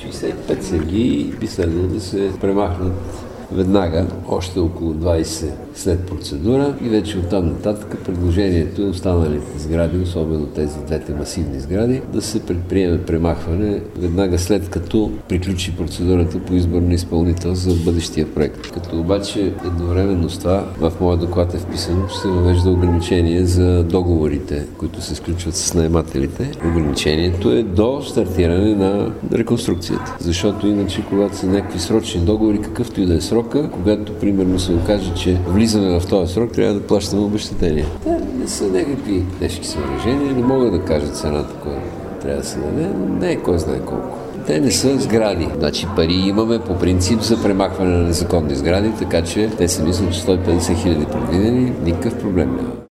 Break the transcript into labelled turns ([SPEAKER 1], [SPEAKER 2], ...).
[SPEAKER 1] 65 сергии би следвало да се премахнат веднага, още около 20 след процедура и вече оттам нататък предложението е останалите сгради, особено тези двете масивни сгради, да се предприеме премахване веднага след като приключи процедурата по избор на изпълнител за бъдещия проект. Като обаче едновременно с това в моя доклад е вписано, че се въвежда ограничение за договорите, които се сключват с наемателите. Ограничението е до стартиране на реконструкцията, защото иначе когато са някакви срочни договори, какъвто и да е срока, когато примерно се окаже, че влизаме в този срок, трябва да плащаме обезщетения. Те не са някакви тежки съоръжения, не могат да кажат цената, която трябва да се даде, но не е кой знае колко. Те не са сгради. Значи пари имаме по принцип за премахване на незаконни сгради, така че те се мислят, че 150 000 предвидени, никакъв проблем няма.